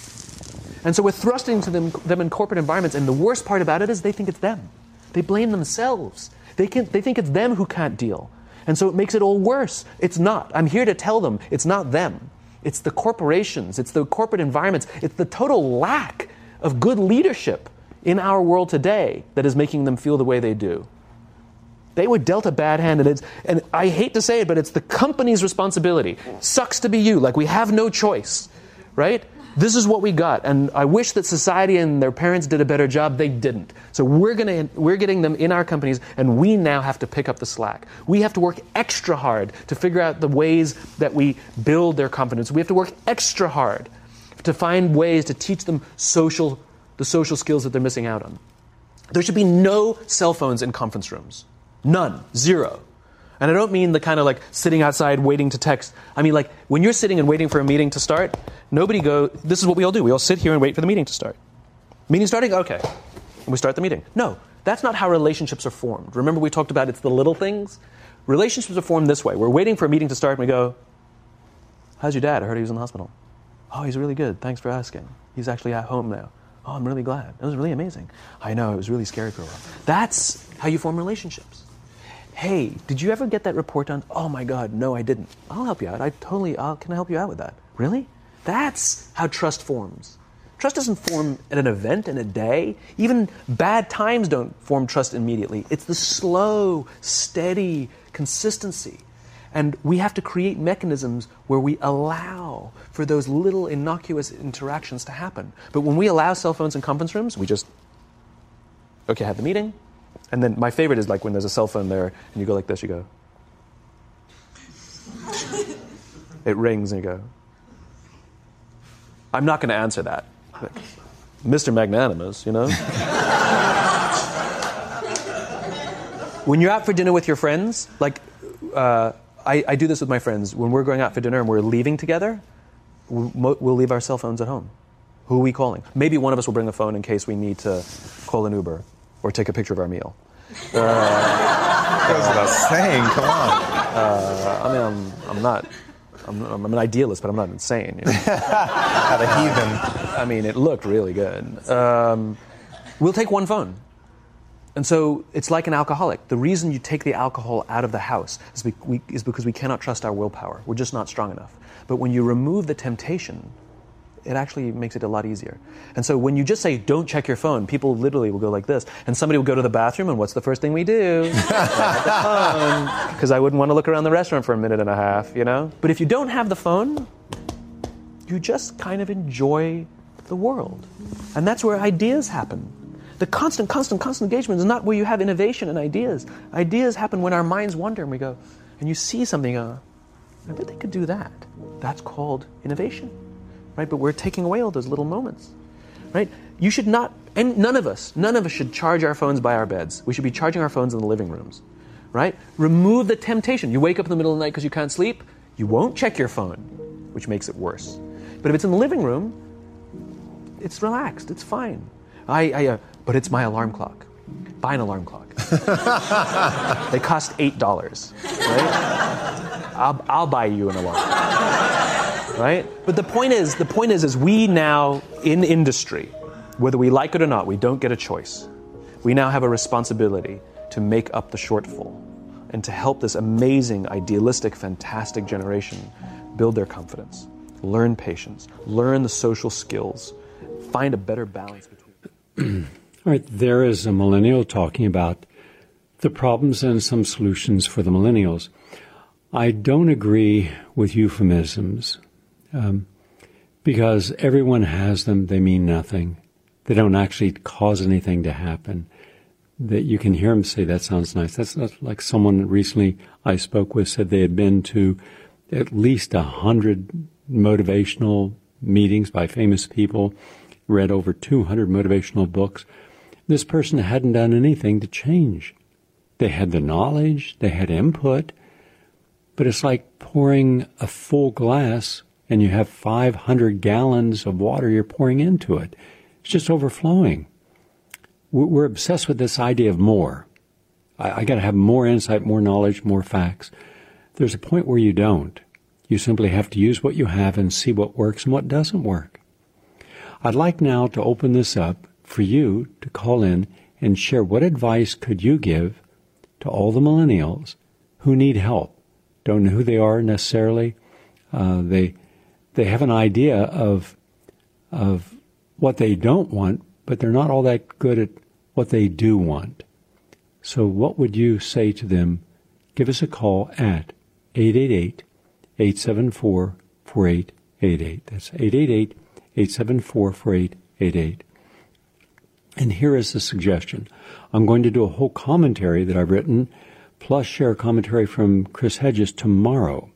And so we're thrusting to them, them in corporate environments, and the worst part about it is they think it's them. They blame themselves. They can, they think it's them who can't deal. And so it makes it all worse. It's not. I'm here to tell them it's not them. It's the corporations. It's the corporate environments. It's the total lack of good leadership in our world today that is making them feel the way they do. They were dealt a bad hand, and, it's, and I hate to say it, but it's the company's responsibility. Sucks to be you. Like, we have no choice, right? This is what we got, and I wish that society and their parents did a better job. They didn't. So we're gonna we're getting them in our companies, and we now have to pick up the slack. We have to work extra hard to figure out the ways that we build their confidence. We have to work extra hard to find ways to teach them social the social skills that they're missing out on. There should be no cell phones in conference rooms. None. Zero. And I don't mean the kind of like sitting outside waiting to text. I mean like when you're sitting and waiting for a meeting to start, nobody go, this is what we all do. We all sit here and wait for the meeting to start. Meeting starting? Okay. And we start the meeting. No, that's not how relationships are formed. Remember we talked about it's the little things? Relationships are formed this way. We're waiting for a meeting to start and we go, how's your dad? I heard he was in the hospital. Oh, he's really good. Thanks for asking. He's actually at home now. Oh, I'm really glad. It was really amazing. I know, it was really scary for a while. That's how you form relationships. Hey, did you ever get that report done? Oh my God, no, I didn't. I'll help you out. I totally, I'll, can I help you out with that? Really? That's how trust forms. Trust doesn't form at an event in a day. Even bad times don't form trust immediately. It's the slow, steady consistency. And we have to create mechanisms where we allow for those little innocuous interactions to happen. But when we allow cell phones in conference rooms, we just, okay, have the meeting. And then my favorite is like when there's a cell phone there and you go like this, you go. It rings and you go. I'm not going to answer that. Like, Mister Magnanimous, you know? When you're out for dinner with your friends, like uh, I, I do this with my friends. When we're going out for dinner and we're leaving together, we'll, we'll leave our cell phones at home. Who are we calling? Maybe one of us will bring a phone in case we need to call an Uber. Or take a picture of our meal. Uh, that goes without saying. Come on. Uh, I mean, I'm, I'm not. I'm, I'm an idealist, but I'm not insane. You know? Not a heathen. I mean, it looked really good. Um, we'll take one phone, and so it's like an alcoholic. The reason you take the alcohol out of the house is, be- we, is because we cannot trust our willpower. We're just not strong enough. But when you remove the temptation, it actually makes it a lot easier. And so when you just say, don't check your phone, people literally will go like this. And somebody will go to the bathroom, and what's the first thing we do? Grab the phone. Because I wouldn't want to look around the restaurant for a minute and a half, you know? But if you don't have the phone, you just kind of enjoy the world. And that's where ideas happen. The constant, constant, constant engagement is not where you have innovation and ideas. Ideas happen when our minds wander and we go, and you see something, uh, I bet they could do that. That's called innovation. Right, but we're taking away all those little moments, right? You should not, and none of us, none of us should charge our phones by our beds. We should be charging our phones in the living rooms, right? Remove the temptation. You wake up in the middle of the night because you can't sleep, you won't check your phone, which makes it worse. But if it's in the living room, it's relaxed, it's fine. I, I uh, but it's my alarm clock. Buy an alarm clock. They cost eight dollars, right? I'll, I'll buy you an alarm clock, right? But the point is, the point is, is we now, in industry, whether we like it or not, we don't get a choice. We now have a responsibility to make up the shortfall and to help this amazing, idealistic, fantastic generation build their confidence, learn patience, learn the social skills, find a better balance between. All right, there is a millennial talking about the problems and some solutions for the millennials. I don't agree with euphemisms um, because everyone has them. They mean nothing. They don't actually cause anything to happen. That you can hear them say, that sounds nice. That's not like someone recently I spoke with said they had been to at least a hundred motivational meetings by famous people, read over two hundred motivational books. This person hadn't done anything to change. They had the knowledge, they had input, but it's like pouring a full glass and you have five hundred gallons of water you're pouring into it. It's just overflowing. We're obsessed with this idea of more. I, I got to have more insight, more knowledge, more facts. There's a point where you don't. You simply have to use what you have and see what works and what doesn't work. I'd like now to open this up for you to call in and share what advice could you give to all the millennials who need help, don't know who they are necessarily. Uh, they they have an idea of of what they don't want, but they're not all that good at what they do want. So what would you say to them? Give us a call at eight eight eight, eight seven four, four eight eight eight. That's eight eight eight, eight seven four, four eight eight eight. And here is the suggestion. I'm going to do a whole commentary that I've written, plus share a commentary from Chris Hedges tomorrow.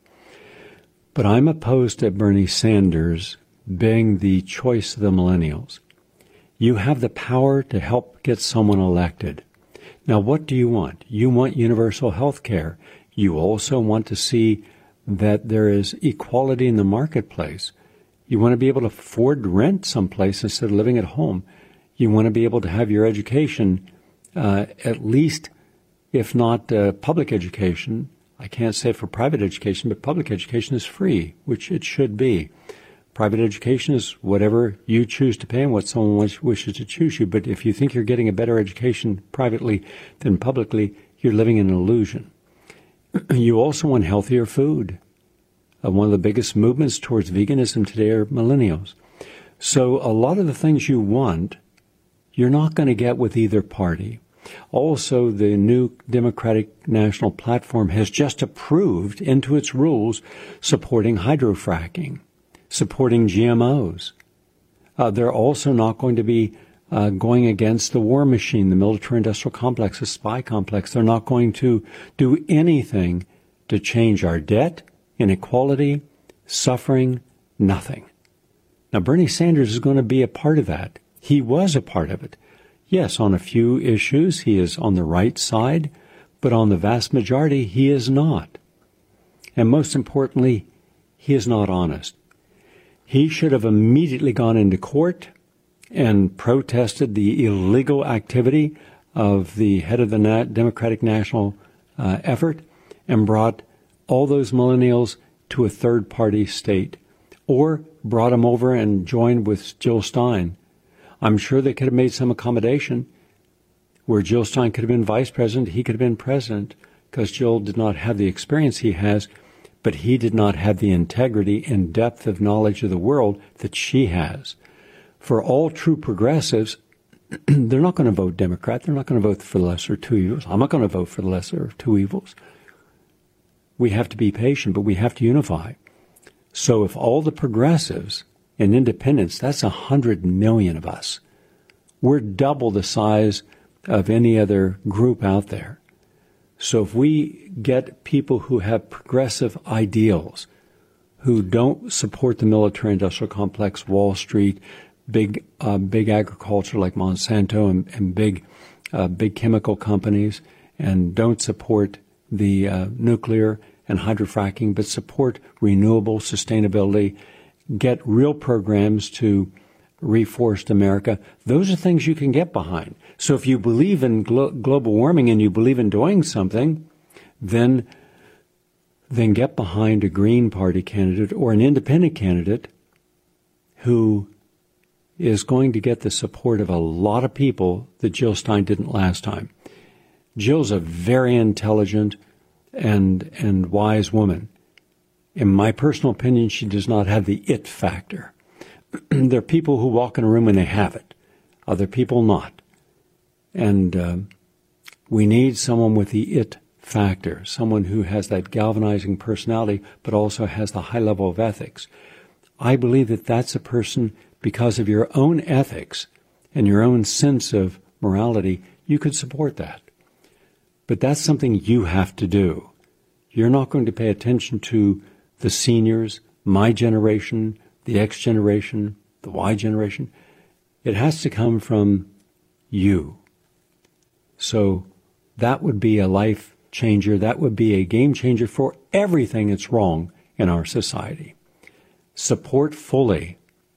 But I'm opposed to Bernie Sanders being the choice of the millennials. You have the power to help get someone elected. Now, what do you want? You want universal health care. You also want to see that there is equality in the marketplace. You want to be able to afford to rent someplace instead of living at home. You want to be able to have your education, uh, at least, if not uh, public education. I can't say for private education, but public education is free, which it should be. Private education is whatever you choose to pay and what someone wish, wishes to choose you. But if you think you're getting a better education privately than publicly, you're living in an illusion. You also want healthier food. Uh, one of the biggest movements towards veganism today are millennials. So a lot of the things you want, you're not going to get with either party. Also, the new Democratic National Platform has just approved into its rules supporting hydrofracking, supporting G M Os. Uh, they're also not going to be uh, going against the war machine, the military-industrial complex, the spy complex. They're not going to do anything to change our debt, inequality, suffering, nothing. Now, Bernie Sanders is going to be a part of that. He was a part of it. Yes, on a few issues, he is on the right side, but on the vast majority, he is not. And most importantly, he is not honest. He should have immediately gone into court and protested the illegal activity of the head of the Na- Democratic National uh, effort and brought all those millennials to a third-party state, or brought them over and joined with Jill Stein. I'm sure they could have made some accommodation where Jill Stein could have been vice president, he could have been president, because Jill did not have the experience he has, but he did not have the integrity and depth of knowledge of the world that she has. For all true progressives, they're not going to vote Democrat. They're not going to vote for the lesser of two evils. I'm not going to vote for the lesser of two evils. We have to be patient, but we have to unify. So if all the progressives and independents, that's a hundred million of us. We're double the size of any other group out there. So if we get people who have progressive ideals, who don't support the military-industrial complex, Wall Street, big uh, big agriculture like Monsanto and, and big uh, big chemical companies, and don't support the uh, nuclear and hydrofracking, but support renewable sustainability, get real programs to reforest America. Those are things you can get behind. So if you believe in glo- global warming and you believe in doing something, then then get behind a Green Party candidate or an independent candidate who is going to get the support of a lot of people that Jill Stein didn't last time. Jill's a very intelligent and and wise woman. In my personal opinion, she does not have the it factor. There are people who walk in a room and they have it. Other people not. And uh, we need someone with the it factor, someone who has that galvanizing personality, but also has the high level of ethics. I believe that that's a person, because of your own ethics and your own sense of morality, you could support that. But that's something you have to do. You're not going to pay attention to the seniors, my generation, the X generation, the Y generation. It has to come from you. So that would be a life changer. That would be a game changer for everything that's wrong in our society. Support fully,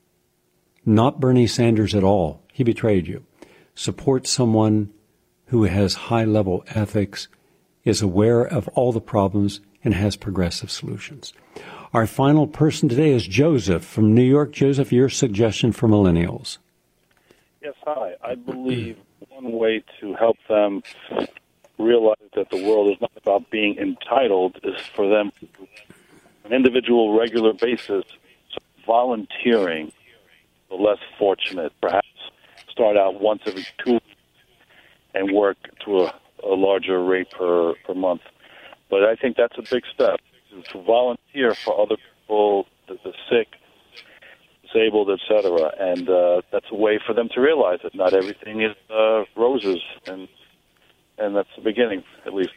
not Bernie Sanders at all. He betrayed you. Support someone who has high-level ethics, is aware of all the problems, and has progressive solutions. Our final person today is Joseph from New York. Joseph, your suggestion for millennials. Yes, hi. I believe one way to help them realize that the world is not about being entitled is for them to, on an individual, regular basis, volunteering the less fortunate, perhaps start out once every two weeks and work to a, a larger rate per, per month. But I think that's a big step, to volunteer for other people, the, the sick, disabled, et cetera. And uh, that's a way for them to realize that not everything is uh, roses, and and that's the beginning, at least.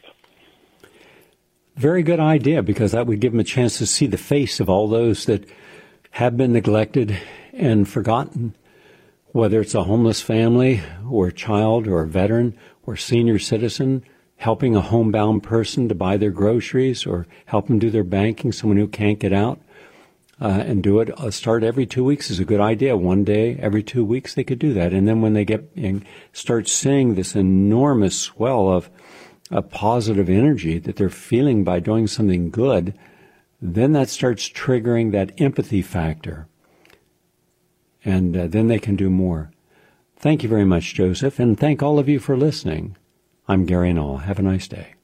Very good idea, because that would give them a chance to see the face of all those that have been neglected and forgotten, whether it's a homeless family or a child or a veteran or senior citizen, helping a homebound person to buy their groceries or help them do their banking, someone who can't get out, uh, and do it. Uh, start every two weeks is a good idea. One day every two weeks they could do that. And then when they get and start seeing this enormous swell of a positive energy that they're feeling by doing something good, then that starts triggering that empathy factor. And uh, then they can do more. Thank you very much, Joseph, and thank all of you for listening. I'm Gary Null. Have a nice day.